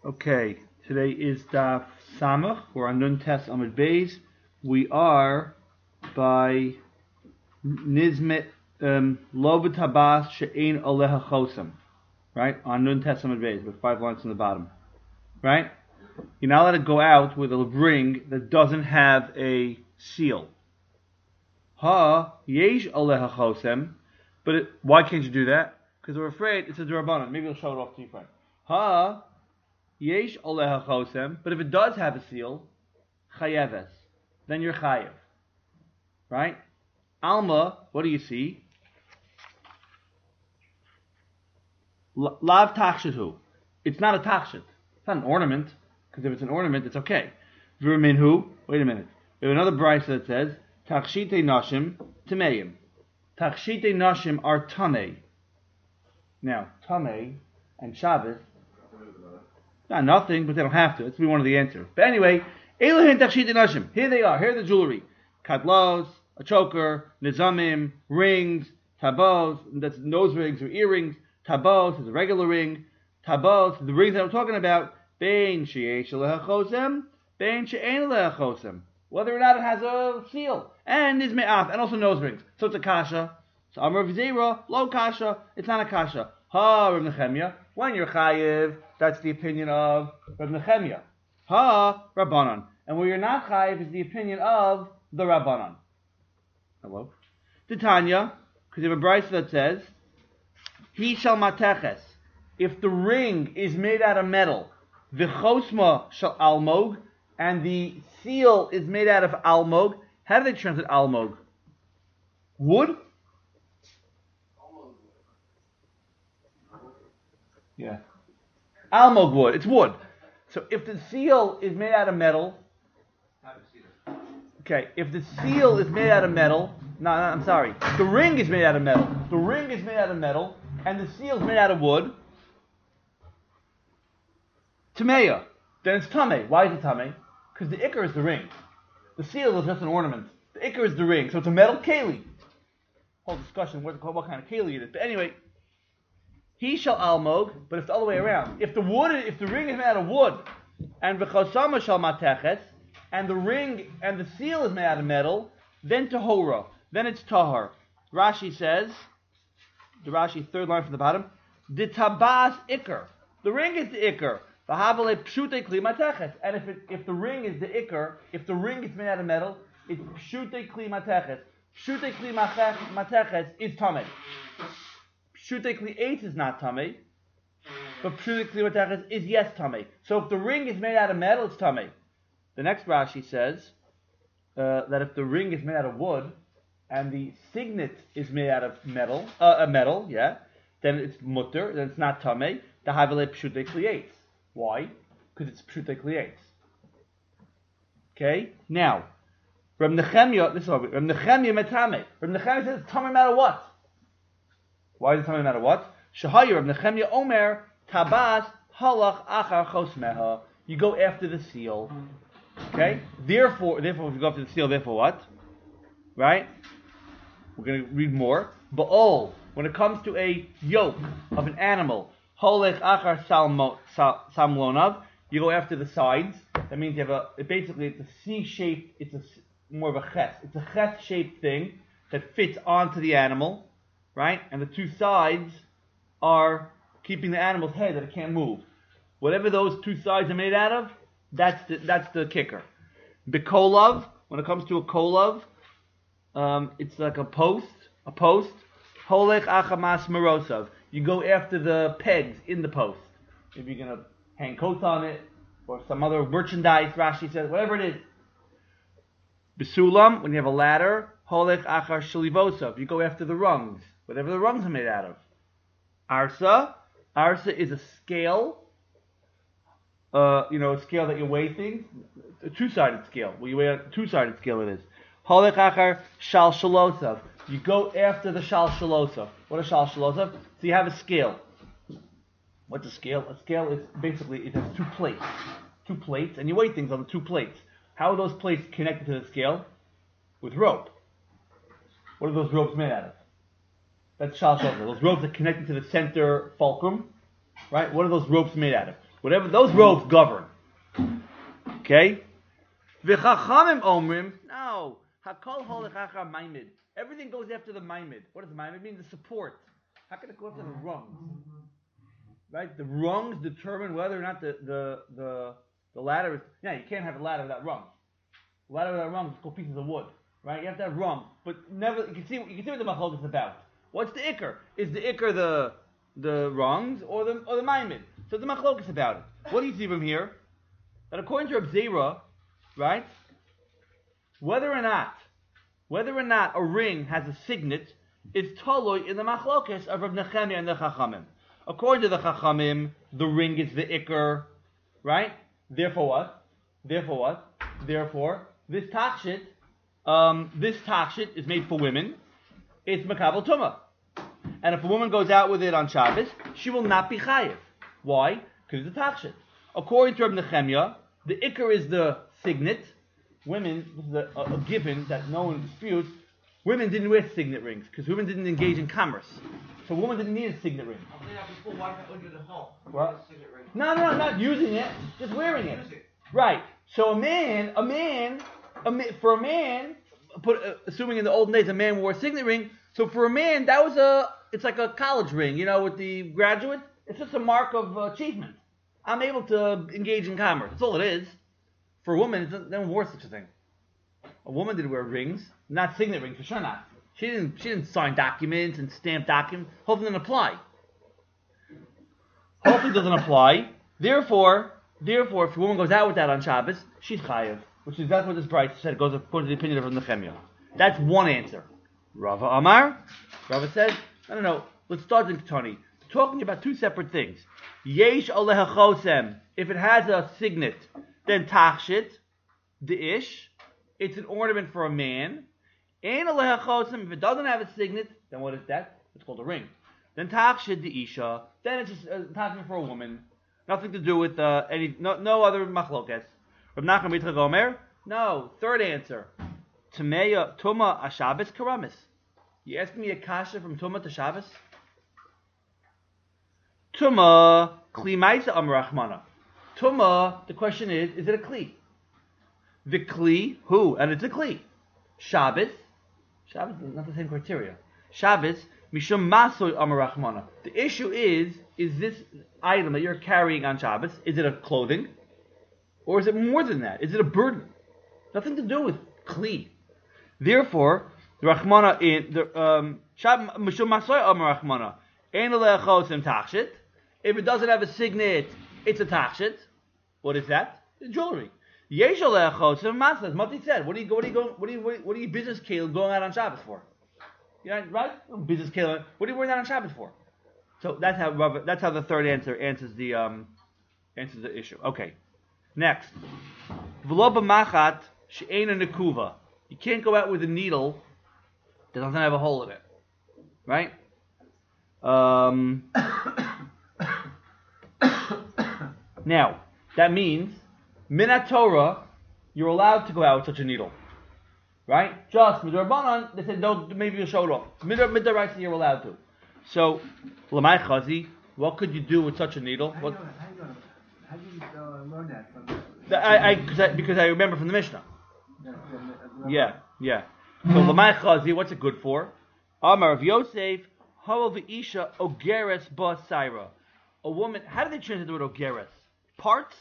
Okay, today is Daf Samach. We're on Nun Tes Amud Beis. We are by Nizmet Lo B'Tabas She'ein Aleha Chosam. Right? On Nun Tes Amud Beis, with 5 lines on the bottom. Right? You're not allowed to go out with a ring that doesn't have a seal. Ha Yesh Aleha Chosam. But why can't you do that? Because we're afraid it's a Durabanan. Maybe we'll show it off to you, friend. Ha Yesh Aleha Chosem, but if it does have a seal, Chayeves, then you're Chayev. Right? Alma, what do you see? Lav Tachshithu. It's not a Tachshit. It's not an ornament, because if it's an ornament, it's okay. V'Minhu, wait a minute. We have another brayso that says, Tachshite Nashim Tameim. Tachshite Nashim are Tamei. Now, Tamei and Shabbos, not nothing, but they don't have to. That's be one of the answers. But anyway, Elohin Tachshit Nashim. Here they are. Here's the jewelry. Kadlos, a choker, nizamim, rings, tabos, that's nose rings or earrings. Tabos is a regular ring. Tabos, the rings that I'm talking about, Bein she'esh leha chosem, bein she'ein leha chosem. Whether or not it has a seal. And nizme'af, and also nose rings. So it's a kasha. So Amar of Zera, lo kasha, it's not a kasha. Ha, Rav Nechemya, when you're chayiv, that's the opinion of Rav Nechemya. Ha, Rabbanan. And where you're not chayiv is the opinion of the Rabbanan. Hello? Titania, because you have a brayso that says, He shall mateches. If the ring is made out of metal, v'chosma shall almog, and the seal is made out of almog. How do they translate almog? Wood? Yeah. Almog wood. It's wood. So if the seal is made out of metal, okay, if the seal is made out of metal, I'm sorry, the ring is made out of metal. The ring is made out of metal, and the seal is made out of wood. Tameya. Then it's tamei. Why is it tamei? Because the ikar is the ring. The seal is just an ornament. The ikar is the ring. So it's a metal keli. Whole discussion what kind of keli it is. But anyway, he shall almog, but it's the other way around. If the ring is made out of wood, and v'chosama shall mateches, and the ring and the seal is made out of metal, then tahora, then it's tahar. Rashi says, the Rashi third line from the bottom, the tabas ikar. The ring is the ikar. V'havale pshute kli mateches. And if the ring is the ikar, if the ring is made out of metal, it's pshute kli mateches. Pshute kli mateches is tamei. Pshute kli eitz is not tamei, but pshute kli mateches is yes tamei. So if the ring is made out of metal, it's tamei. The next Rashi says that if the ring is made out of wood and the signet is made out of metal, then it's mutter, then it's not tamei. The havale pshute kli eitz. Why? Because it's pshute kli eitz. Okay. Now, Rav Nechemya, this is Rav Nechemya metame. Rav Nechemya says it's tamei no matter what. Why is it tamei no matter what? Shahayu Rav Nechemya omer tabas halach achar chosmeha. You go after the seal. Okay? Therefore, if you go after the seal, therefore what? Right? We're going to read more. Ba'ol, when it comes to a yoke of an animal, holech achar samlonav, you go after the sides. That means you have basically it's a C-shaped, more of a ches. It's a ches-shaped thing that fits onto the animal, right? And the two sides are keeping the animal's head that it can't move. Whatever those two sides are made out of, that's the kicker. Bekolov, when it comes to a kolov, it's like a post. Holech achamas merosov. You go after the pegs in the post. If you're going to hang coats on it, or some other merchandise, Rashi says, whatever it is. Besulam, when you have a ladder, holech achar shalivosov. You go after the rungs, whatever the rungs are made out of. Arsa is a scale. A scale that you weigh things, a two-sided scale. Well, you weigh a two-sided scale it is. Holech achar shal shalosav. You go after the shal shalosav. What is shal shalosav? So you have a scale. What's a scale? A scale is basically, it has two plates, and you weigh things on the two plates. How are those plates connected to the scale? With rope. What are those ropes made out of? That's shal shalosav. Those ropes are connected to the center fulcrum, right? What are those ropes made out of? Whatever those robes govern. Okay? V'chachamim omrim. No. Hakol holechachar maimid. Everything goes after the maimid. What does maimid mean? The support. How can it go after the rungs? Right? The rungs determine whether or not the ladder is. Yeah, you can't have a ladder without rungs. A ladder without rungs is called pieces of wood. Right? You have to have rungs, but never. You can see what the machlok is about. What's the ikr? Is the ikr the rungs or the maimid? So the machlok is about it. What do you see from here? That according to Reb Zera, right? Whether or not a ring has a signet is toloi in the machlokes of Reb Nechemia and the Chachamim. According to the Chachamim, the ring is the ikr, right? Therefore what? Therefore, this takshit is made for women. It's makabel tumah. And if a woman goes out with it on Shabbos, she will not be chayiv. Why? Because it's a takshit. According to Reb Nechemia, the ikr is the signet. Women, this is a given that no one disputes, women didn't wear signet rings because women didn't engage in commerce. So women didn't need a signet ring. What? No, not using it, just wearing it. Right. So assuming in the olden days a man wore a signet ring, so for a man it's like a college ring, with the graduate. It's just a mark of achievement. I'm able to engage in commerce. That's all it is. For a woman, they don't wear such a thing. A woman did wear rings, not signet rings, for sure not. She didn't sign documents and stamp documents. Hopefully doesn't apply. Therefore, if a woman goes out with that on Shabbos, she's chayav. Which is that's what this Bright said. It goes according to the opinion of Nechemia. That's one answer. Rava Amar. Rava says, no. Let's start in Ketani. Talking about two separate things. Yesh aleha chosem. If it has a signet, then tachshit, the ish. It's an ornament for a man. Ein aleha chosem. If it doesn't have a signet, then what is that? It's called a ring. Then tachshit the isha. Then it's just a tachshit for a woman. Nothing to do with no other machlokes. Rav Nachman Yitzchak Omer? No. Third answer. Tuma Ashabbos Karamis. You asking me a kasha from Tuma to Shabbos? Tuma Kli Maisa Amar Rachmana. Tuma, the question is it a Kli? The Kli, who? And it's a Kli. Shabbos is not the same criteria. Shabbos, Mishum Masoy Amar Rachmana. The issue is this item that you're carrying on Shabbos, is it a clothing? Or is it more than that? Is it a burden? Nothing to do with Kli. Therefore, the Rachmana in the Mishum Masoy Amar Rachmana. Ein Aleh Chosim Tachshit. If it doesn't have a signet, it's a tachshit. What is that? It's jewelry. Yesh Aleh Chosim Masas. Mati said, what are you business kale going out on Shabbos for? Right? Business kale. What are you wearing that on Shabbos for? So that's how the third answer answers the issue. Okay. Next. V'lo b'machat she'ena nekuva. You can't go out with a needle that doesn't have a hole in it. Right? Now, that means, minat Torah, you're allowed to go out with such a needle. Right? Just midrabanan, they said, no, maybe you'll show it off. Midaraisa, you're allowed to. So, l'may chazi, what could you do with such a needle? How do you learn that from because I remember from the Mishnah. Yeah. So l'may chazi, what's it good for? Amar of Yosef, ha'ol v'isha ogeres ba saira. A woman, how do they translate the word ogeres? Parts?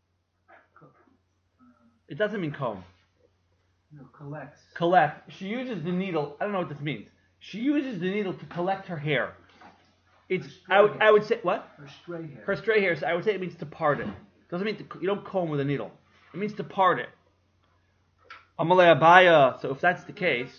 It doesn't mean comb. No, collects. Collect. She uses the needle. I don't know what this means. She uses the needle to collect her hair. It's. I would say what? Her stray hair. Her stray hair. So I would say it means to part it. Doesn't mean you don't comb with a needle. It means to part it. Amalei Abaya. So if that's the case,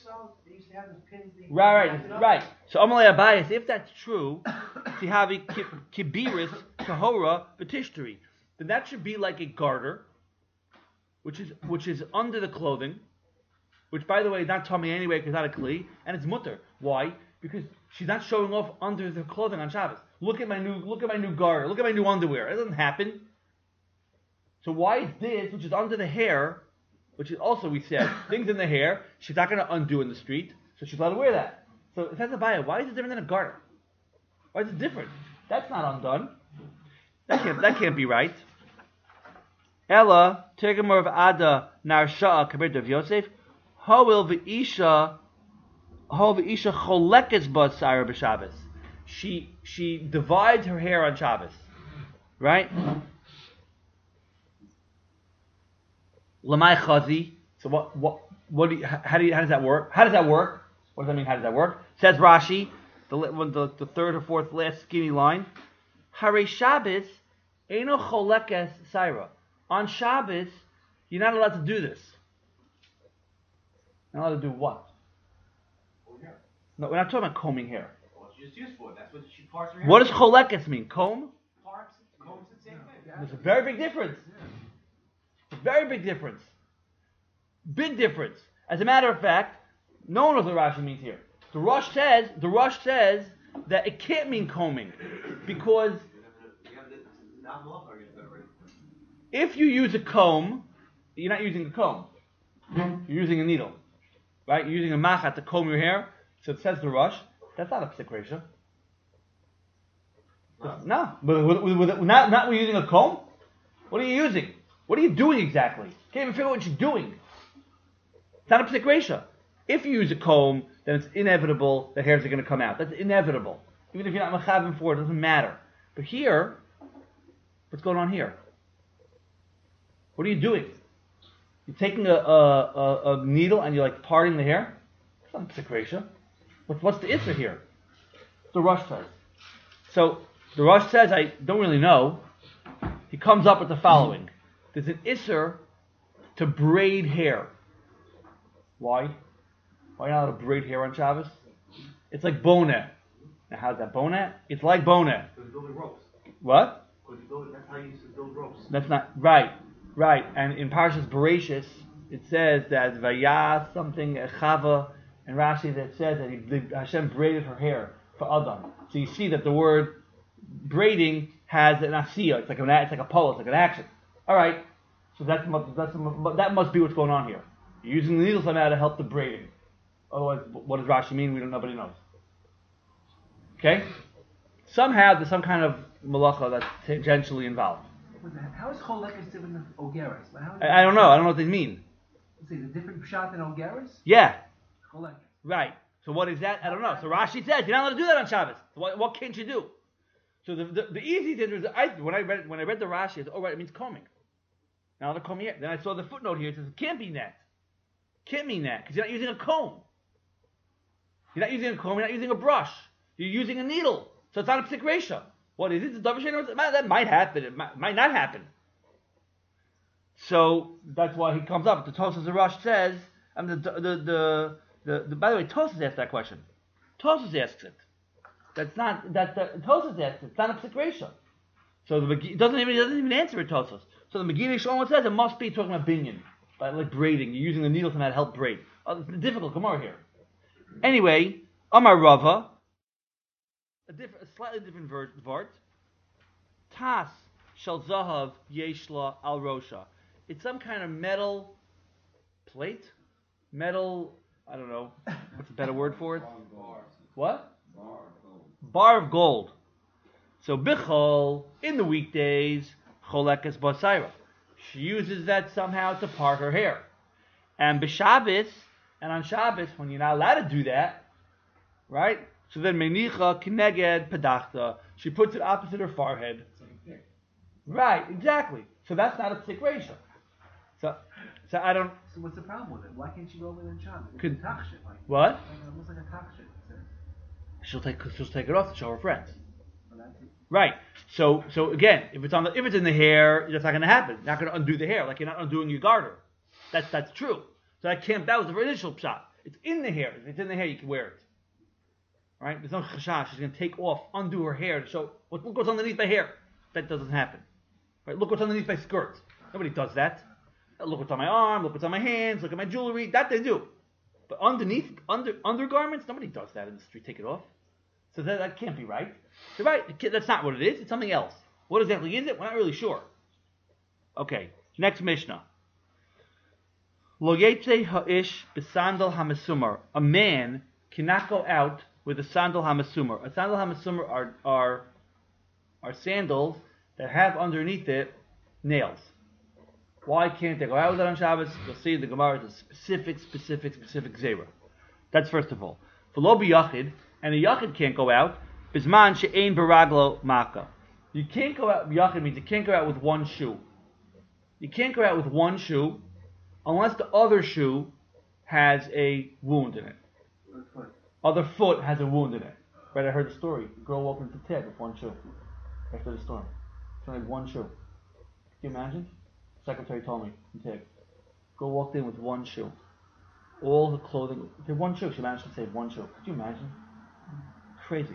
right. So Amalei Abaya. If that's true, Tihavi Kibiris Tahora Betishteri, then that should be like a garter, which is under the clothing. Which, by the way, is not tummy anyway because it's not a kli, and it's mutter. Why? Because she's not showing off under the clothing on Shabbos. Look at my new garter. Look at my new underwear. It doesn't happen. So why is this, which is under the hair, which is also, we said, things in the hair, she's not going to undo in the street, so she's allowed to wear that. So if that's a baya, why is it different than a garter? Why is it different? That's not undone. That can't be right. Ella Tegamor of Ada Narsha'a Kabir of Yosef. Hoil v'isha cholekes ba Sarah b'Shabbos. She divides her hair on Shabbos, right? Lamai chazi. So what do you, how does that work? How does that work? What does that mean? How does that work? Says Rashi, the third or fourth last skinny line. Hare Shabbos eno cholekes Sarah. On Shabbos, you're not allowed to do this. You're not allowed to do what? No, we're not talking about combing hair. Well, it's just used for it. That's what she parts her hair. What does cholekes mean? Comb? Parts, combs, the same thing. There's a very big difference. A very big difference. Big difference. As a matter of fact, no one knows what Rashi means here. The Rosh says that it can't mean combing because if you use a comb, you're not using a comb. You're using a needle, right? You're using a machat to comb your hair. So it says the Rosh. That's not a psik ratio. No, but not we're using a comb. What are you using? What are you doing exactly? Can't even figure out what you're doing. It's not a psik ratio. If you use a comb, then it's inevitable the hairs are going to come out. That's inevitable. Even if you're not machavim for it, it doesn't matter. But here, what's going on here? What are you doing? You're taking a needle and you're like parting the hair? It's not a psik ratio. What's the issue here? The Rosh says. So the Rosh says, I don't really know. He comes up with the following. There's an Isser to braid hair. Why? Why are you not allowed to braid hair on Shabbos? It's like boneh. Now how's that boneh? It's like boneh. Because building ropes. What? That's how you used to build ropes. That's not right. Right. And in Parshas Bereshis, it says that Vayas something Chava, and Rashi that says that Hashem braided her hair for Adam. So you see that the word braiding has an asiya. It's like a pole. It's like an action. All right. So that must be what's going on here. You're using the needle somehow to help the braiding. Otherwise, what does Rashi mean? Nobody knows. Okay. Somehow there's some kind of malacha that's tangentially involved. How is cholekes different than ogeres? I don't know. I don't know what they mean. Is it a different pshat than ogeres? Yeah. Cholekes. Right. So what is that? I don't know. So Rashi says you're not allowed to do that on Shabbos. So what can't you do? So the easy thing is, when I read the Rashi, I said, oh right, it means combing. Now the comb here. Then I saw the footnote here. It says it can't mean that. Can't mean that because you're not using a comb. You're not using a comb. You're not using a brush. You're using a needle. So it's not a psik ratio. What is it? It's a double shade. That might happen. It might not happen. So that's why he comes up. The Tosas Rosh says, by the way, Tosas asked that question. Tosas asks it. Tosas asks it. It's not a psik ratio. So it doesn't even answer it. Tosas. So the Megillah Shlomo says it must be talking about binyan, by like braiding. You're using the needle to help braid. It's a difficult Gemara here. Anyway, Amar Rava, a slightly different vart. Tas shel zahav yeshla al rosha. It's some kind of metal plate, metal. I don't know what's a better word for it. What? Bar of gold. So bichol in the weekdays, cholekes basaira. She uses that somehow to part her hair, and b'Shabbos. And on Shabbos, when you're not allowed to do that, right? So then menicha kineged pedachta. She puts it opposite her forehead. Right, exactly. So that's not a psik ratio. So I don't. So what's the problem with it? Why can't she go over there and Shabbos? Could- It's a takshit, like What? almost like a takshit. She'll take it off to show her friends. Well, that's it. Right. So again, if it's in the hair, that's not going to happen. You're not going to undo the hair, like you're not undoing your garter. That's true. So that was the initial shot. It's in the hair. If it's in the hair, you can wear it. Right? There's no chashash. She's going to undo her hair to show look what's underneath my hair. That doesn't happen. Right? Look what's underneath my skirt. Nobody does that. Look what's on my arm. Look what's on my hands. Look at my jewelry. That they do. But undergarments, nobody does that in the street. Take it off. So that can't be right. So right, that's not what it is. It's something else. What exactly is it? We're not really sure. Okay. Next Mishnah. Lo yetze ha'ish b'sandal hamasumar. A man cannot go out with a sandal hamasumar. A sandal hamasumar are sandals that have underneath it nails. Why can't they go out with it on Shabbos? You'll see the Gemara is a specific zera. That's first of all. V'lo b'yachid, and a yachid can't go out. Bisman she'ein baraglo maka. You can't go out. Yachid means you can't go out with one shoe. You can't go out with one shoe unless the other shoe has a wound in it. Other foot has a wound in it. Right? I heard the story. The girl walked into Ted with one shoe after the storm. She only had one shoe. Can you imagine? The secretary told me in Ted. Girl walked in with one shoe. All her clothing. She had one shoe. She managed to save one shoe. Could you imagine? Crazy.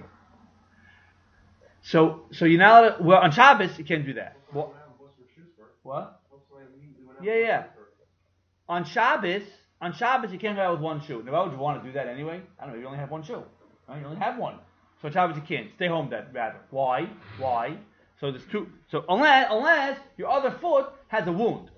So you're not well on Shabbos. You can't do that. What? Yeah. On Shabbos you can't go out with one shoe. Now, why would you want to do that anyway? I don't know. You only have one shoe. Right? You only have one. So on Shabbos you can't. Stay home then, rather. Why? So there's two. So unless your other foot has a wound,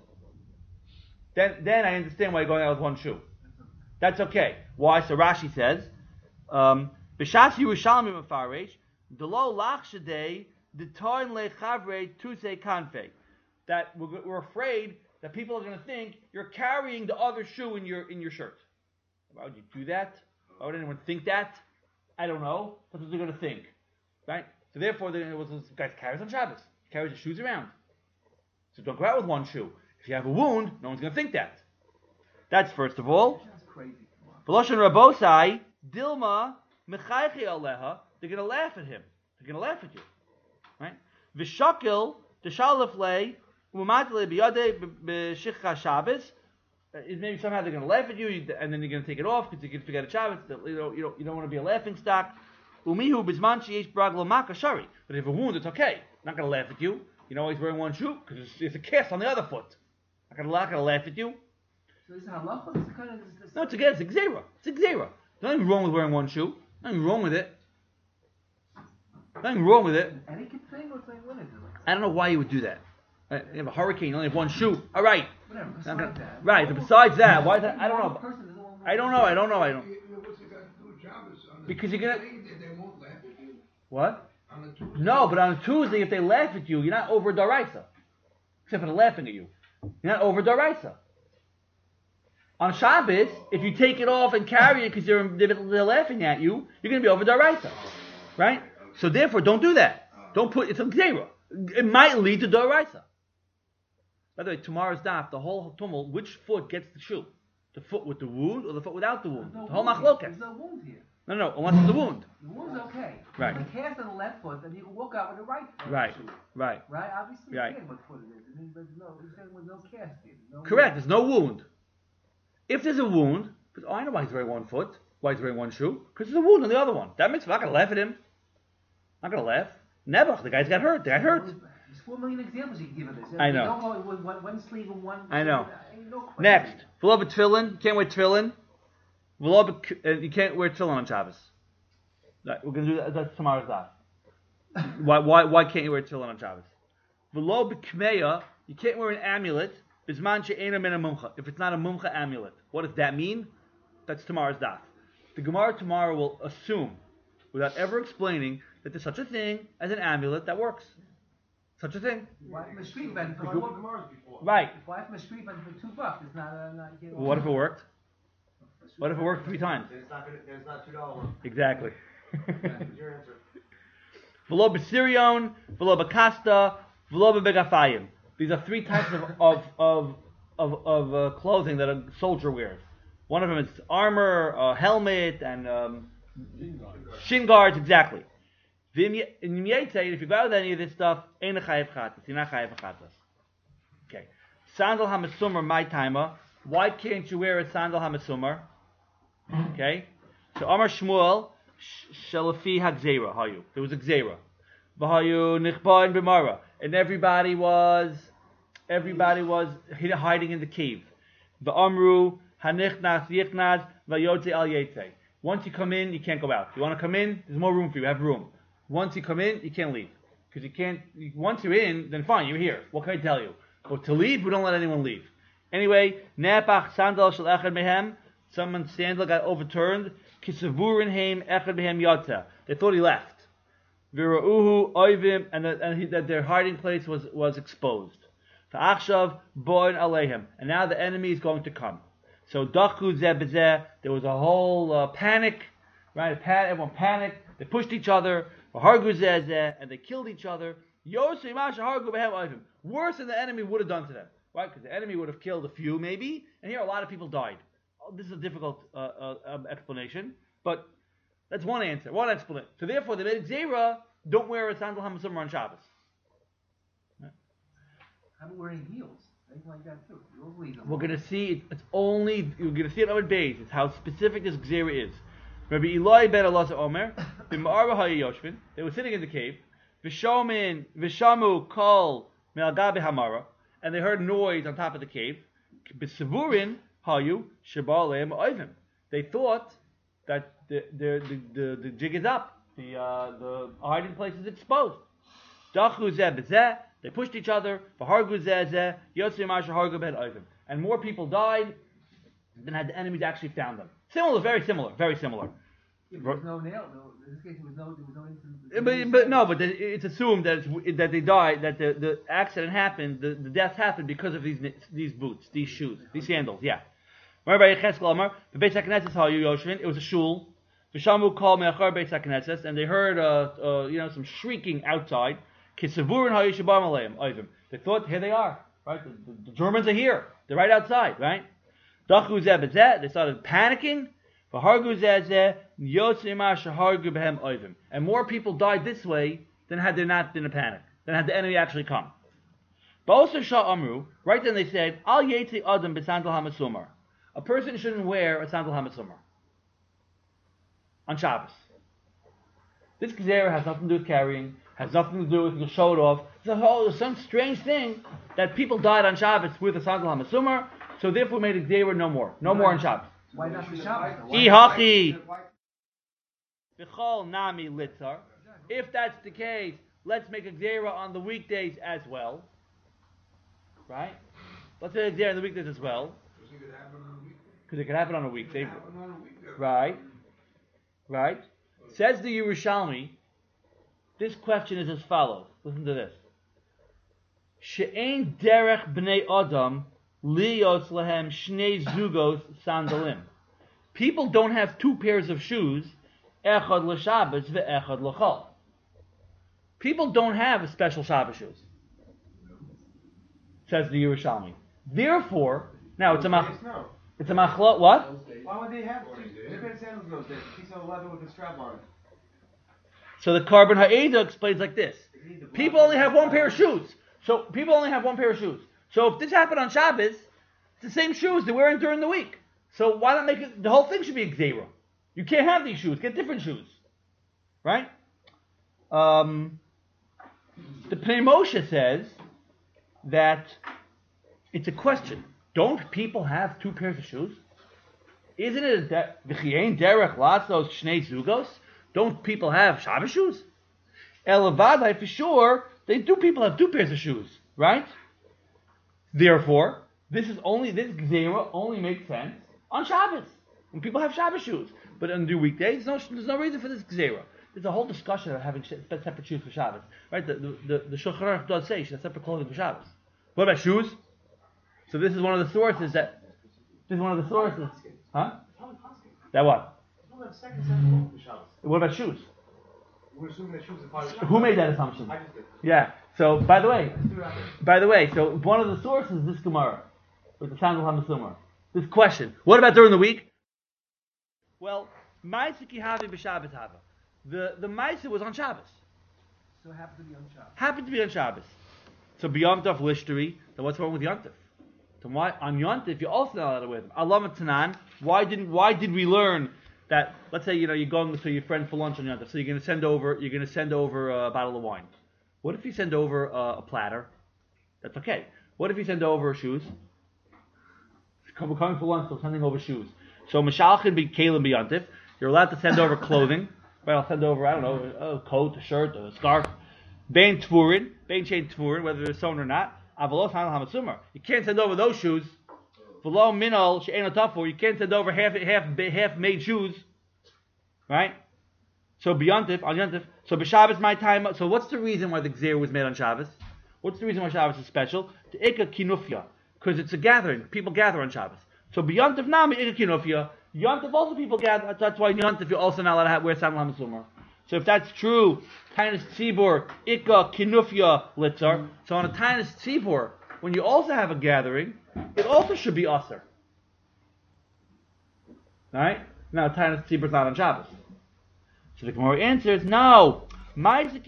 then I understand why you're going out with one shoe. That's okay. Why? So Rashi says, B'shas Yerushalmi Mefaresh, Delo Lachshadei, Detarn Lechavre Tuse Kanfe. That we're afraid that people are going to think you're carrying the other shoe in your shirt. Why would you do that? Why would anyone think that? I don't know. That's what they're going to think, right? So therefore, this guy carries on Shabbos. He carries his shoes around. So don't go out with one shoe. If you have a wound, no one's going to think that. That's first of all. That's crazy. V'loshen Rabosai Dilma Mechaychi Aleha. They're going to laugh at him. They're going to laugh at you, right? V'shakil Deshalafle Umatle Biyade B'Shicha Shabbos. Maybe somehow they're going to laugh at you, and then you're going to take it off because you can forget a Shabbos. You don't want to be a laughing stock. Umihu Bisman Sheish Braglo Maka Shari. But if a wound, it's okay. Not going to laugh at you. You know he's wearing one shoe because there's a cast on the other foot. Not going to laugh at you. So is it halacha? It's kind of this. No, it's a gzera. It's a gzera. Nothing wrong with wearing one shoe. Nothing wrong with it. Nothing wrong with it. Etiquette thing? What's like, what is it? I don't know why you would do that. You have a hurricane, you only have one shoe. All right. Whatever. Besides that. Right. But besides that, why is that? I don't know. Person doesn't want I don't know. What's it got to do with Shabbos? Because you're gonna. They won't laugh at you. What? On a Tuesday. No, but on a Tuesday, if they laugh at you, you're not over daraisa. Except for the laughing at you. You're not over daraisa. On Shabbos, if you take it off and carry it because they're laughing at you, you're going to be over daraisa. Right? So therefore, don't do that. Don't put, it's a gzera. It might lead to daraisa. By the way, tomorrow's daf, the whole tumult, which foot gets the shoe? The foot with the wound or the foot without the wound? No The whole wound. machloket. There's no wound here. No, unless it's the wound. The wound's okay. Right. The cast on the left foot, then you can walk out with the right foot. Right. Shoe. Right. Right? Obviously, Right. you can what foot it is. It means there's no, you're saying with no cast here. No Correct, there's no wound. If there's a wound, because I know why he's wearing one foot, why he's wearing one shoe, because there's a wound on the other one. That makes I'm not going to laugh at him. I'm not going to laugh. Nebuch, the guy's got hurt. The guy hurt. There's 4 million examples you can give of this. I know. You don't go with one sleeve and one. I know. No question. Next, v'lo b'tefillin, you can't wear tefillin. You can't wear tefillin on Shabbos. Right, we're going to do that. That's tomorrow's daf. Why can't you wear tefillin on Shabbos? V'lo b'kmeya, you can't wear an amulet. Bisman she'ena min a mumcha. If it's not a mumcha amulet, what does that mean? That's tomorrow's daf. The Gemara tomorrow will assume, without ever explaining, that there's such a thing as an amulet that works. Such a thing. Why from a street vendor for Right. Why from a street vendor for $2? It's not you know, What if it worked? What if it worked 3 times? There's not $2. Exactly. Your answer. V'lo b'sirion, v'lo b'kasta, v'lo b'begafayim. These are 3 types of clothing that a soldier wears. One of them is armor, helmet, and shin guards. Exactly. If you go out with any of this stuff, you're not chayav chatas. Okay. Sandal hamasumar, my timer. Why can't you wear a sandal hamasumar? Okay. So Amar Shmuel, shalafi hagzera, hayu. There was a gzera. V'hayu nichba and b'mara, and everybody was hiding in the cave. V'amru hanichnas yichnas v'yotze al yetze. Once you come in, you can't go out. You want to come in? There's more room for you. Have room. Once you come in, you can't leave. Because you can't, once you're in, then fine, you're here. What can I tell you? But to leave, we don't let anyone leave. Anyway, Nepach sandal shel echad mehem, someone's sandal got overturned. Kisavurin heim echad mehem yotza. They thought he left. Virauhu oivim, and that their hiding place was exposed. Ta'achshav boin aleihim, and now the enemy is going to come. So dachu zeh bezeh, there was a whole panic, right? Everyone panicked. They pushed each other. Hargu zeh zeh, and they killed each other. Yosei masha hargu behem oivim, worse than the enemy would have done to them, right? Because the enemy would have killed a few maybe, and here a lot of people died. This is a difficult explanation, but that's one answer, one explanation. So therefore, the made Gzeira, don't wear a sandal hamasumar on Shabbos. How about wearing heels? Anything like that too. You'll leave them. We're going to see, it's only, you're going to see it on base. It's how specific this Gzeira is. Rabbi Eloi ben Elazar Omer, b'ma'arba hayoshvin, they were sitting in the cave, v'shamu kol me'al gabi hamara, and they heard noise on top of the cave, b'sevurin hayu shabar le'em oivim. They thought that the jig is up, the hiding place is exposed. Dachu zeh b'zeh, they pushed each other, v'hargu zeh zeh, yotzei masha hargu ben oivim. And more people died than had the enemies actually found them. Similar, very similar, very similar. Yeah, there was no nail. No, in this case, there was no incident. But it's assumed that they died, that the accident happened, the death happened because of these boots, these shoes, these sandals. Yeah. It was a shul. Vishamu called me'achar Beis HaKnesses, and they heard some shrieking outside. They thought, here they are, right? The Germans are here. They're right outside, right? They started panicking. And more people died this way than had there not been a panic, than had the enemy actually come. Right then they said, Al yetzi adam b'sandal hamasumar. A person shouldn't wear a sandal hamasumar on Shabbos. This gzeira has nothing to do with carrying, has nothing to do with you show it off. There's some strange thing that people died on Shabbos with a sandal hamasumar, so therefore made a gzeira no more on Shabbos. Why not for Shabbos? Nami litzar. If that's the case, let's make a gzeira on the weekdays as well. Right? Let's make a gzeira on the weekdays as well. Because it could happen on a weekday. Right? Says the Yerushalmi, this question is as follows. Listen to this. She'ein derech b'nei adam liyos lahem shnei zugos sandalim. People don't have two pairs of shoes, echad l'Shabbos ve'echad l'chol. People don't have a special Shabbos shoes. Says the Yerushalmi. Therefore, now it's a machlo. What? Why would they have two pair of sandals in those days? A piece of leather with a strap on it. So the Carbon Ha'eda explains like this. People only have one pair of shoes. So if this happened on Shabbos, it's the same shoes they're wearing during the week. So why not make it, the whole thing should be a gzeira. You can't have these shoes, get different shoes. Right? The Pnei Moshe says that it's a question. Don't people have two pairs of shoes? Isn't it that v'chiein derech latzos shnei zugos? Don't people have Shabbos shoes? Elavadai, for sure, people have two pairs of shoes, right? Therefore, this gzeira only makes sense on Shabbos, when people have Shabbos shoes. But on the weekdays, there's no reason for this gzeira. There's a whole discussion of having separate shoes for Shabbos, right? The Shulchan Aruch does say you should have separate clothing for Shabbos. What about shoes? So this is one of the sources Huh? That what? What about shoes? We're assuming that shoes are part of Shabbos. Who made that assumption? I just did. Yeah. So by the way, so one of the sources is this Gemara with the sandal hamasumar. This question: what about during the week? Well, Ma'aseh ki havi b'Shabbos hava. The Ma'aseh was on Shabbos. So it happened to be on Shabbos. Happened to be on Shabbos. So b'Yom Tov lishteri. Then what's wrong with Yom Tov? So why on Yom Tov you're also not allowed to wear them? Alam Tanan. Why did we learn that? Let's say you're going to your friend for lunch on Yom Tov. So you're going to send over a bottle of wine. What if you send over a platter? That's okay. What if you send over shoes? We're coming for lunch, so sending over shoes. So Mashalchin be Kalim be Yom Tov. You're allowed to send over clothing. Right, I'll send over, a coat, a shirt, a scarf. Bein Tvurin, Bein Chain Tvurin, whether they're sewn or not. Avalos Hanal Hamasumar. You can't send over those shoes. V'lo Minol She'en Otafur. You can't send over half made shoes. Right? So b'yantif, on yantif. So b'Shabbos my time. So what's the reason why the Gzeira was made on Shabbos? What's the reason why Shabbos is special? To Ika Kinufya. Because it's a gathering. People gather on Shabbos. So b'yantif nami Ika Kinufya. Yantif also people gather. That's why Yantif you're also not allowed to wear Sandal HaMesumar. So if that's true, Tainus Tzibur, Ika Kinufya Litzar. So on a Tainus Tzibur, when you also have a gathering, it also should be Aser. Right? Now Tainus Tzibur is not on Shabbos. So the Gemara answers, no. The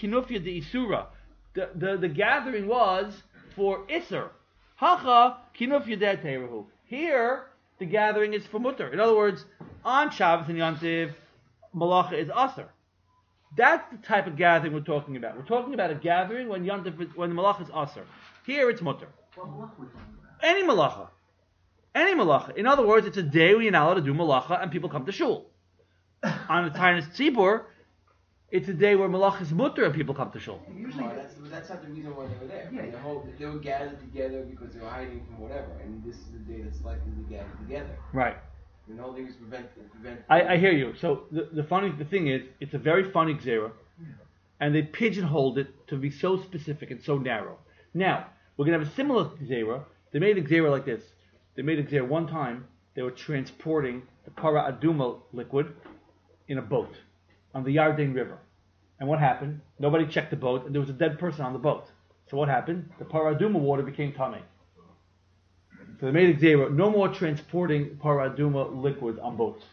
gathering was for Isser. Hacha kinufya de teirahu. Here, the gathering is for mutter. In other words, on Shabbos and Yontiv, malacha is Aser. That's the type of gathering we're talking about. We're talking about a gathering when the malacha is Aser. Here, it's mutter. What malacha we're talking about? Any malacha. Any malacha. In other words, it's a day when you're not allowed to do malacha and people come to shul. On the Tainus Tzibur, it's a day where malach is mutter and people come to shul. Usually, That's not the reason why they were there. Yeah. They were gathered together because they were hiding from whatever, and this is the day that's likely to be gathered together. Right. And the whole thing is prevent. I hear you. So the thing is, it's a very funny Gzeira, and they pigeonholed it to be so specific and so narrow. Now, we're going to have a similar Gzeira. They made a Gzeira like this. They made a Gzeira one time, they were transporting the Para Aduma liquid in a boat on the Yarden River. And what happened? Nobody checked the boat, and there was a dead person on the boat. So what happened? The Paraduma water became tamei. So they made a Gzeira, no more transporting Paraduma liquids on boats.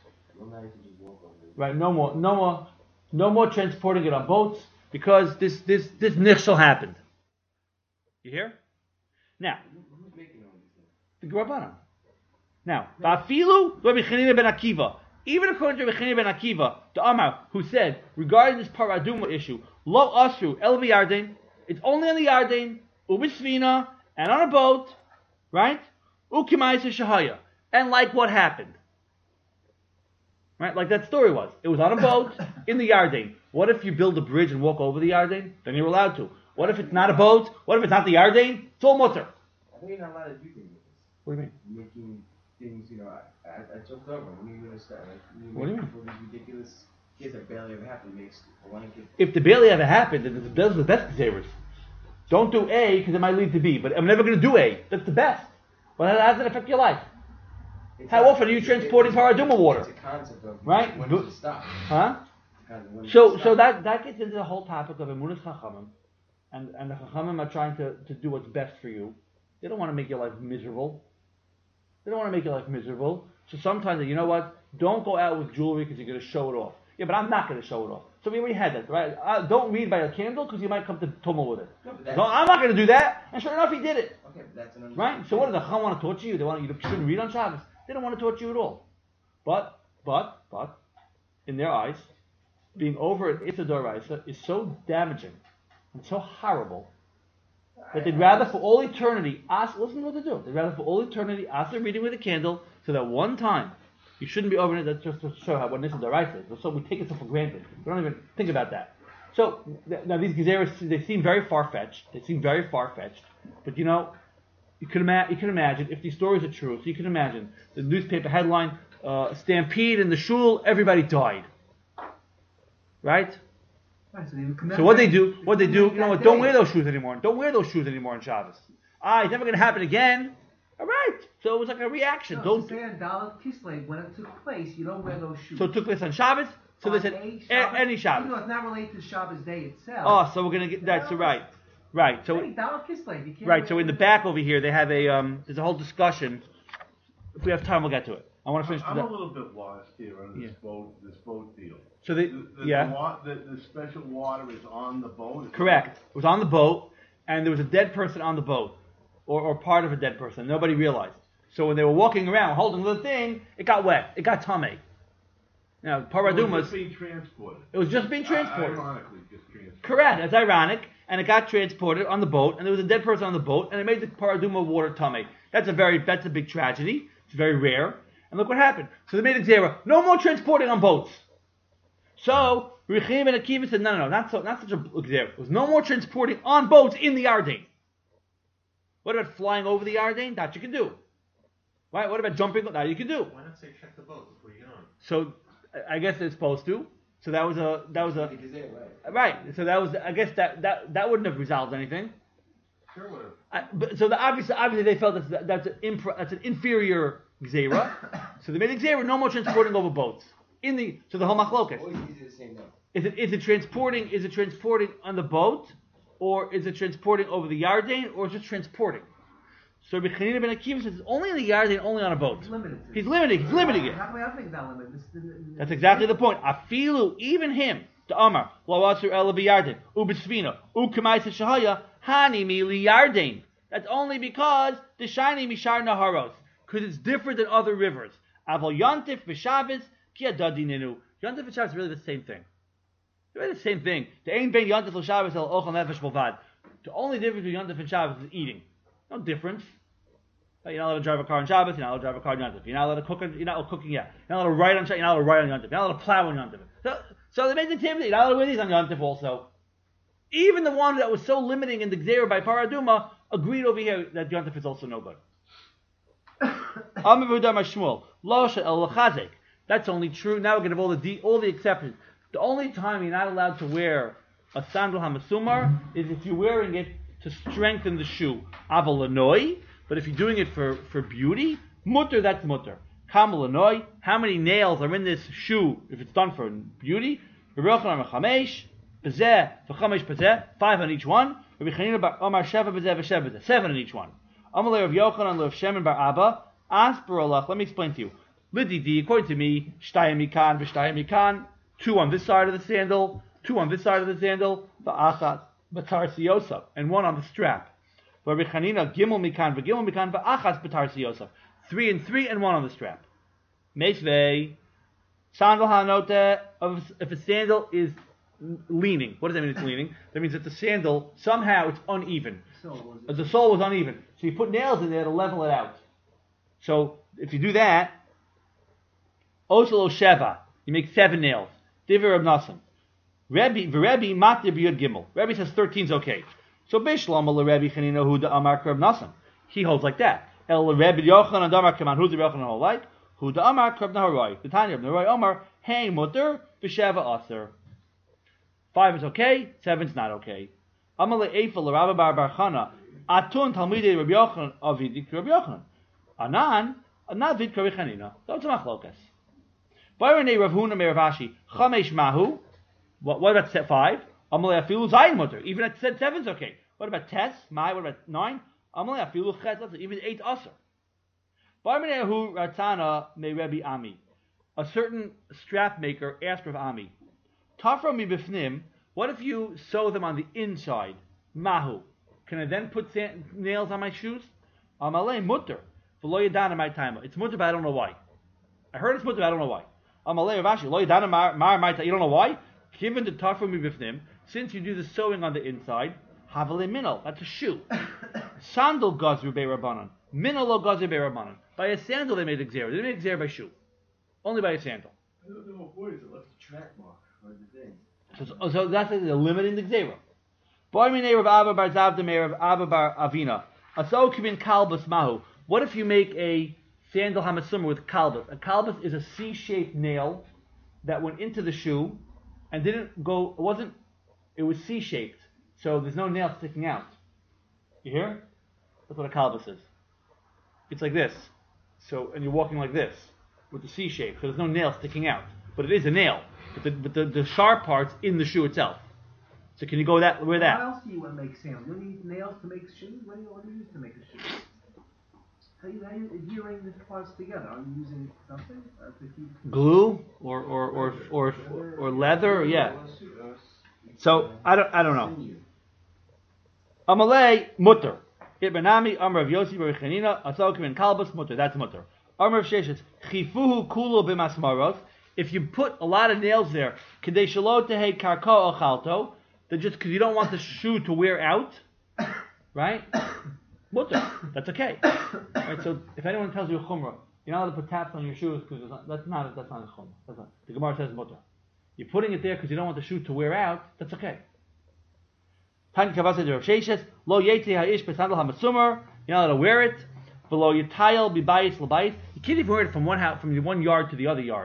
Right? No more transporting it on boats because this nichshel happened. You hear? Now, Who's making all these things? the Rabbanan. Now, Ba'afilu Rabbi Chanina ben Akiva. Even according to Rabbi Chanina ben Akiva, the Amar, who said, regarding this Paraduma issue, Lo Asru El Yarden, it's only on the Yarden, Ubisvina, and on a boat, right? Ukimaisa Shahaya. And like what happened. Right? Like that story was. It was on a boat, in the Yarden. What if you build a bridge and walk over the Yarden? Then you're allowed to. What if it's not a boat? What if it's not the Yarden? It's all mutter. I think you're not allowed to do things with this. What do you mean? Making things, I jumped over. When are you going to start? What do you mean? For these ridiculous kids that barely ever happen, makes one kid. If the barely ever happened, then those are the best Gzeiras. Don't do A because it might lead to B. But I'm never going to do A. That's the best. Well, how does it affect your life? How often are you transporting Paraduma water? It's a concept of Right? when does it stop? Huh? When does it So stop? that gets into the whole topic of Emunas Chachamim. And the Chachamim are trying to do what's best for you. They don't want to make your life miserable. So sometimes, you know what? Don't go out with jewelry because you're going to show it off. Yeah, but I'm not going to show it off. So we already had that, right? Don't read by a candle because you might come to tumble with it. No, but So that's, I'm not going to do that. And sure enough, he did it. okay, but that's an Right? So what does the Chacham want to torture you? They want you shouldn't read on Shabbos. They don't want to torture you at all. But, in their eyes, being over at Itzador Raisa is so damaging and so horrible that they'd rather for all eternity listen to what they do. They'd rather for all eternity ask them reading with a candle so that one time you shouldn't be over it. That's just to show how what Itzador Raisa is. So we take it so for granted. We don't even think about that. So now these Gezeras, they seem very far-fetched. But you can imagine if these stories are true. So you can imagine the newspaper headline: "Stampede in the shul, everybody died." Right? Right, so they would come So out what that- they do? You know what? that Don't day. wear those shoes anymore. Don't wear those shoes anymore on Shabbos. It's never going to happen again. All right. So it was like a reaction. No, Don't. so say on Dalet Kislev, when it took place, you don't wear those shoes. So it took place on Shabbos. So they On said a Shabbos, any Even Shabbos. though it's not related to Shabbos day itself. Oh, so we're going to get that. So right. So Hey, Dalet Kislev, you can't right. wear So in the those- back over here, they have a there's a whole discussion. If we have time, we'll get to it. I want to finish. I'm the- a little bit lost here on this boat deal. So they, yeah. The special water is on the boat? Correct. It was on the boat, and there was a dead person on the boat, or part of a dead person. Nobody realized. So when they were walking around holding the thing, it got wet. It got tummy. Now, It was Paradumas, just being transported. it was just being transported. Ironically, just transported. Correct. That's ironic. And it got transported on the boat, and there was a dead person on the boat, and it made the Paraduma water tummy. That's a big tragedy. It's very rare. And look what happened. So they made a Gzeira. No more transporting on boats. So Rechim and Akiva said, no, not such a Gzeira. It was no more transporting on boats in the Yarden. What about flying over the Yarden? That you can do. Right? What about jumping? That you can do. Why not say check the boat before you get on? So I guess they're supposed to. So that was a Because they're right. right. So that was, I guess that wouldn't have resolved anything. Sure would have. So obviously they felt that's an inferior gzeira. So they made a gzeira, no more transporting over boats. So the whole machlokas. Always easy to say no. Is it transporting on the boat, or is it transporting over the Yarden, or is it transporting? So Rabbi Chanina ben Akiva says it's only in the Yarden, only on a boat. It's limited. He's limiting it. How come I think that limit? That's exactly the point. Afilu, even him, the Amar, lo asur ela b'Yarden, u'b'sfina, u'k'maisa shahaya, hani mi liyarden. That's only because the shiny mishar naharos, because it's different than other rivers. Aval yantif v'shabbos ki adadinenu. Yantif and Shabbos is really the same thing. They're really the same thing. The ain't ben yantif l'Shabbos el ochel nefesh b'vad. The only difference between yantif and Shabbos is eating. No difference. You're not allowed to drive a car on Shabbos. You're not allowed to drive a car on Yantif. You're not allowed to cook. You're not cooking yet. You're not allowed to ride on Shabbos. You're not allowed to ride on Yantif. You're not allowed to plow on Yantif. So they made the same thing. You're not allowed to wear these on Yantif also. Even the one that was so limiting in the Gzeira by Paraduma agreed over here that Yantif is also no good. That's only true. Now we're going to have all the exceptions. The only time you're not allowed to wear a sandal hamasumar is if you're wearing it to strengthen the shoe. Avalanoi, but if you're doing it for beauty, mutter, that's mutter. Kamalanoi, how many nails are in this shoe if it's done for beauty? 5 on each one. 7 on each one. Amalei of Yochanan of Shemin bar Abba. Asperolach, let me explain to you. Lididi, according to me, shtayim mikan v'shtayim mikan. 2 on this side of the sandal, 2 on this side of the sandal, v'achas b'tarsi and 1 on the strap. Rabbi Chanina, gimel mikan v'achas b'tarsi yosef. 3 and 3 and 1 on the strap. Meisvei, sandal hanote, if a sandal is leaning. What does that mean it's leaning? That means that the sandal, somehow it's uneven. The sole was uneven. So you put nails in there to level it out. So if you do that, Oslo Sheva, you make 7 nails. Diver Reb Nasim. Rebbe Matir B'Yud Gimel. Rebbe says 13 is okay. So Bishlam Rebbe Chanina Huda Amar Reb Nasim. He holds like that. El Rebbe Yochanan Amar Kaman Huda Yochanan hold like Huda Amar Reb Naharoi. The Tanya Reb Naharoi Amar Hey Mutter B'Sheva Aser. 5 is okay. 7 is not okay. Amale Eifel Rabba Bar Barchana Atun Talmidei Reb Yochanan Avidik Reb Yochanan. Anan Vid Reb Chanina. Don't machlokas. Bayrene Rav Huna Meravashi Chamesh Mahu. What about set 5? Amalei Afilu Zayin Mutter. Even at set 7 is okay. What about Tes? Mai? What about 9? Amalei Afilu Chet. Even 8 Aser. Bayrene Hu Ratana Me Rebbe Ami. A certain strap maker asked Rav Ami, Tafra Mi Bifnim. What if you sew them on the inside? Mahu. Can I then put nails on my shoes? Amalei Mutter. V'lo Yadana my time. It's Mutter, but I don't know why. I heard it's Mutter, but I don't know why. Amalei Ravashi. Lo Yadana Mar my time. You don't know why? Given the Tafra Mi Bifnim, since you do the sewing on the inside, Havale Minol. That's a shoe. Sandal Gazru Bei Rabbanan. Minol lo Gazru Bei Rabbanan. By a sandal they made a Xer. They didn't make a Xer by shoe. Only by a sandal. I don't know what is it. Left a track mark on the thing. So that's they're limiting the Xera. Bar Minei Rav Abba bar Zavdameh Rav Abba bar Avina. Aso kibin kalbus mahu. What if you make a sandal hamasumah with kalbus? A kalbus is a C-shaped nail that went into the shoe and didn't go. It was C-shaped, so there's no nail sticking out. You hear? That's what a kalbus is. It's like this. So, and you're walking like this with the C shape, so there's no nail sticking out, but it is a nail. But the sharp part's in the shoe itself. So can you go wear that? What else do you want to make sandals? You need nails to make shoes? What do you use to make a shoe? How are you adhering the parts together? Are you using something to keep glue or leather? Yeah. So I don't know. Amalei mutter. Ibnami Amar of Yossi Bar Chanina Asokim and Kalbus mutter. That's mutter. Amar of Sheshes Chifuhu Kulo b'Masmaros. If you put a lot of nails there, Kadei Shalo Tehei Karko Ochalto, that just because you don't want the shoe to wear out, right? Mutter. That's okay. Right. So if anyone tells you a chumrah, you're not allowed to put taps on your shoes because that's not a chumrah. The Gemara says mutter. You're putting it there because you don't want the shoe to wear out. That's okay. Tan Kavasa de Rav Sheshes Lo Yeti Haish Besandal Hamasumar. You're not allowed to wear it. Below your tile bibayis labayis. You can't even wear it from one yard to the other yard.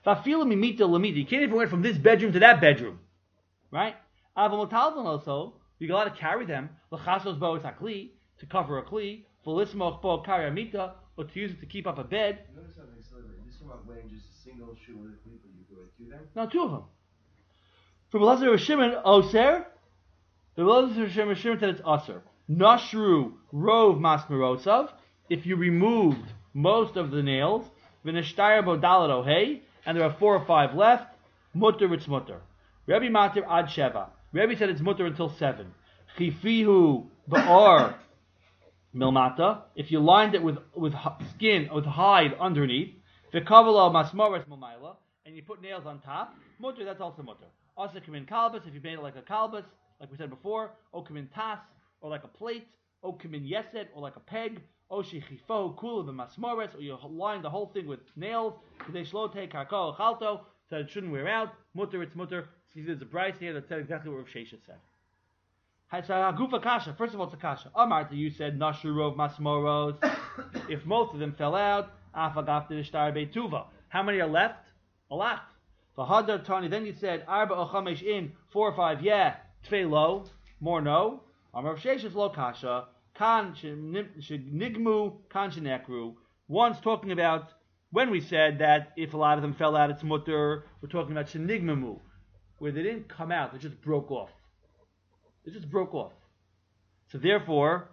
Va'afilu mimita lamita. You can't even went from this bedroom to that bedroom, right? Aval motalvan also, you're allowed to carry them. L'chasos bo'es hakli, to cover a kli. V'lismoch bo kari amita, or to use it to keep up a bed. Notice something silly. This is about wearing just a single shoe with a cleat, you go two them. No, two of them. For Belazar Shimon, Oser. The Belazar Shimon said it's Oser. Nashru rov masmerosav. If you removed most of the nails, v'neshtayr bo dalet ohei, and there are 4 or 5 left, mutter it's mutter. Rebbe matir ad sheva. Rebbe said it's mutter until 7. Chifihu ba'ar milmata. If you lined it with skin, with hide underneath, v'kavalo masmoros milmaila, and you put nails on top, mutter, that's also mutter. Also kamin kalbas, if you made it like a kalbas, like we said before, o kamin tas, or like a plate, o kamin yeset, or like a peg, o shechifo kula b'masmores, or you line the whole thing with nails, they shlote karko chalto, so it shouldn't wear out. Mutter, it's mutter. See, there's a Bryce here that said exactly what Rav Shesha said. Gufa kasha. First of all, it's a kasha. Amarta, you said nashurov masmoros. If most of them fell out, afagaf d'ishtar beituva. How many are left? A lot. V'hadar tani. Then you said arba o chamesh in 4 or 5. Yeah, tfei lo, more no. Amar Rav Shesha's lo kasha. Kan shenigmu, kan shenekru. One's talking about when we said that if a lot of them fell out, it's mutter. We're talking about shenigmamu, where they didn't come out; they just broke off. It just broke off. So therefore,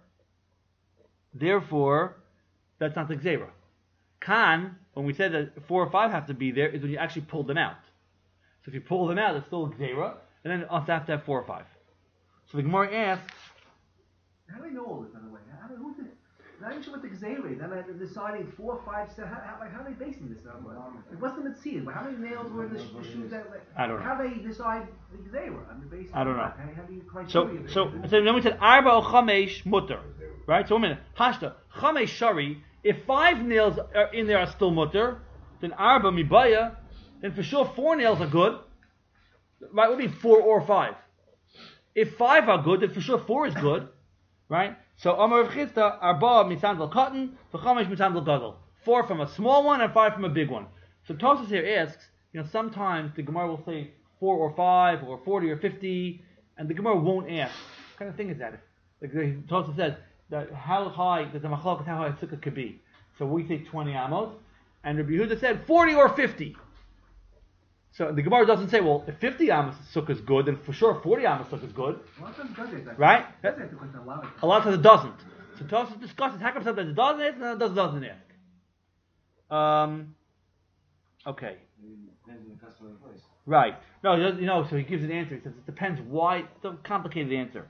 that's not the gzera. Kan, when we said that 4 or 5 have to be there, is when you actually pulled them out. So if you pull them out, it's still a gzera, and then also have to have 4 or 5. So the Gemara asks, how do we know all this, by the way? Who's it? Not even sure what the gzera is. I'm deciding 4, 5, 6. How are they basing this on? It wasn't a tzid, but how many nails were in the shoes that? I don't know. How do they decide the gzera? I don't know. How do you So then we said arba o chamesh mutter, right? So 1 minute. Hashta chamesh shari. If 5 nails are in there are still mutter, then arba mibaya. Then for sure 4 nails are good. Right? What do you mean 4 or 5? If 5 are good, then for sure 4 is good, right? So Amar Rav Chisda arba misandal cotton, v'chamesh misandal gadol. 4 from a small one and 5 from a big one. So Tosfos here asks, sometimes the Gemara will say 4 or 5 or 40 or 50, and the Gemara won't ask. What kind of thing is that? Like Tosfos says that how high does the machlokes, how high a sukkah could be? So we say 20 amos, and Rabbi Yehuda said 40 or 50. So the Gemara doesn't say, well, if 50 amos sukkah is good, then for sure 40 amos sukkah is good. A lot of times does it. Right? A lot of times it doesn't. So Tosfos discusses how come sometimes it doesn't ask and sometimes it doesn't ask. Okay. Depends on the customer and place. Right. No, so he gives an answer. He says it depends why. It's a complicated answer.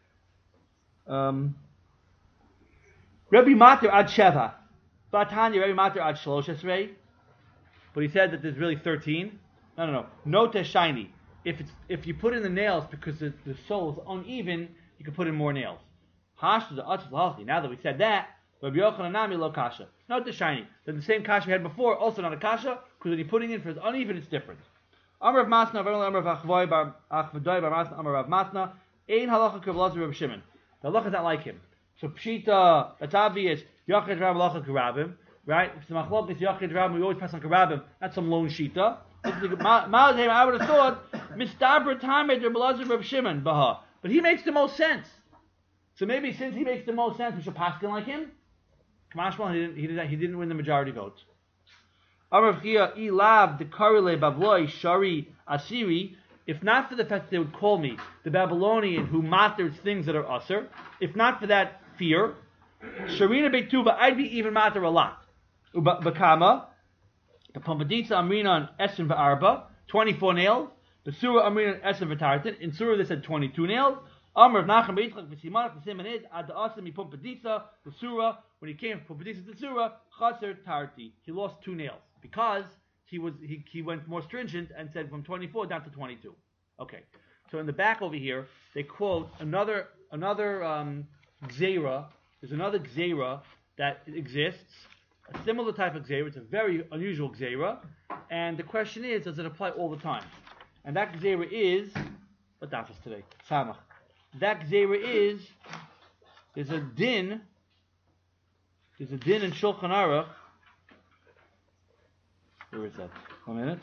Rabbi Matir ad Sheva. Batanya Rabbi Matir ad Shlosh Esrei. But he said that there's really 13. No. Nota shiny. If you put in the nails because the sole is uneven, you can put in more nails. Now that we said that, Rabbi Yochanan Nami lo kasha. Nota shiny. Then the same kasha we had before, also not a kasha, because when you're putting in for it's uneven, it's different. Amar of Masna, Amar of Achvoy bar Achvoy bar Masna, Amar of Masna. Ein halacha k'Rabbi Rabbi Shimon. The halacha is not like him. So pshita, that's obvious. Yachid Rab halacha k'Rabim, right? If it's the machlok is Yachid Rab, we always pass on k'Rabim. That's some lone shita. I would have thought Mistabra Tamed Rabbi Rabbi Shimon Baha, but he makes the most sense. So maybe since he makes the most sense, we should paskin like him. Kamashmal, he didn't win the majority votes. Amar Chia Ilav Dekarile Babloi Shari Asiri. If not for the fact that they would call me the Babylonian who matters things that are usher, if not for that fear, Sharina Betuba, I'd be even matter a lot. Bakama. The Pompaditza Amrina on Essen V'Arba, 24 nails. The Surah Amrina on Essen V'Tartan. In Surah they said 22 nails. Amr of Nachem Beitzchak V'Simanach V'Siman is Ad Asami Pompaditza, the Surah, when he came from Pompaditza to Surah, Chaser Tarti. He lost 2 nails because he went more stringent and said from 24 down to 22. Okay. So in the back over here, they quote another Gzeira. There's another Gzeira that exists. A similar type of gzeira. It's a very unusual gzeira, and the question is, does it apply all the time? And that gzeira is what daf is today? Samach. That gzeira is there's a din in Shulchan Aruch. Where is that? 1 minute.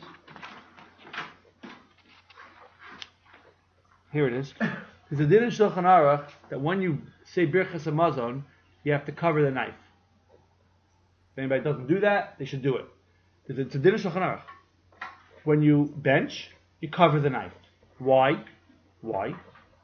Here it is. There's a din in Shulchan Aruch that when you say Birchas Hamazon, you have to cover the knife. If anybody doesn't do that, they should do it. It's a din in Shulchan Aruch. When you bench, you cover the knife. Why? Why?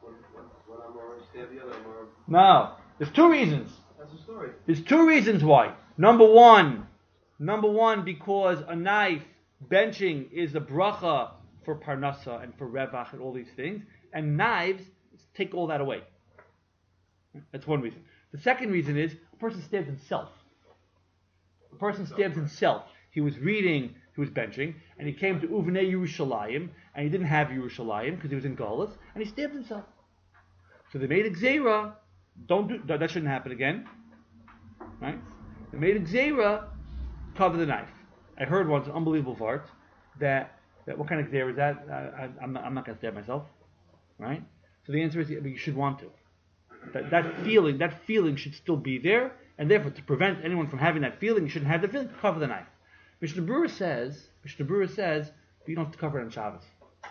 No. There's two reasons. That's the story. There's two reasons why. Number one, because a knife, benching is a bracha for parnasa and for revach and all these things, and knives take all that away. That's one reason. The second reason is a person stabs himself. A person stabs himself. He was reading, he was benching, and he came to Uvnei Yerushalayim, and he didn't have Yerushalayim because he was in Galus, and he stabbed himself. So they made a gzeira. That shouldn't happen again, right? They made a gzeira, cover the knife. I heard once an unbelievable part that what kind of gzeira is that? I'm not going to stab myself, right? So the answer is you should want to. That feeling should still be there, and therefore to prevent anyone from having that feeling, you shouldn't have the feeling. Cover the knife. Mishnah Berurah says you don't have to cover it on Shabbos,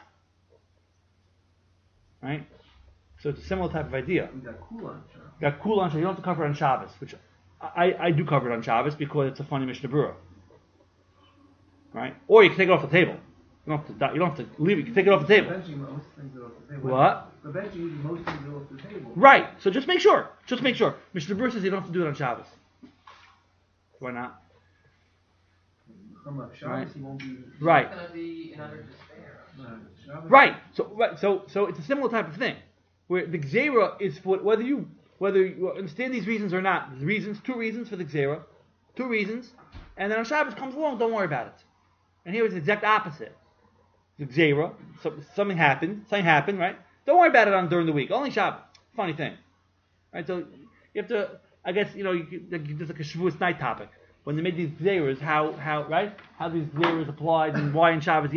right? So it's a similar type of idea. You got cool on Shabbos. Got cool on Shabbos. You don't have to cover it on Shabbos, which I do cover it on Shabbos because it's a funny Mishnah Berurah, right? Or you can take it off the table. You don't have to leave it. You can take it off the table. Benching, most things are off the table. What? For benching, usually most things are off the table. Right. So just make sure. Mishnah Berurah says you don't have to do it on Shabbos. Why not? From a Shabbos, Right. he won't be. Right. It's gonna be in utter despair. Shabbos. Right. So it's a similar type of thing, where the gzeira is for whether you understand these reasons or not. There's two reasons for the gzeira, and then on Shabbos comes along, don't worry about it. And here it's the exact opposite. The gzeira, something happened, right? Don't worry about it during the week. Only Shabbos. Funny thing, right? So you have to, I guess, there's like a Shavuos night topic. When they made these gzeiras, how these gzeiras applied and why in Shabbos,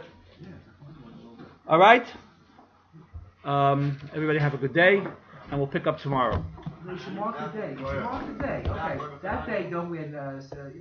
all right. Everybody have a good day, and we'll pick up tomorrow. You should mark the day. You should mark the day. Okay. That day, don't we?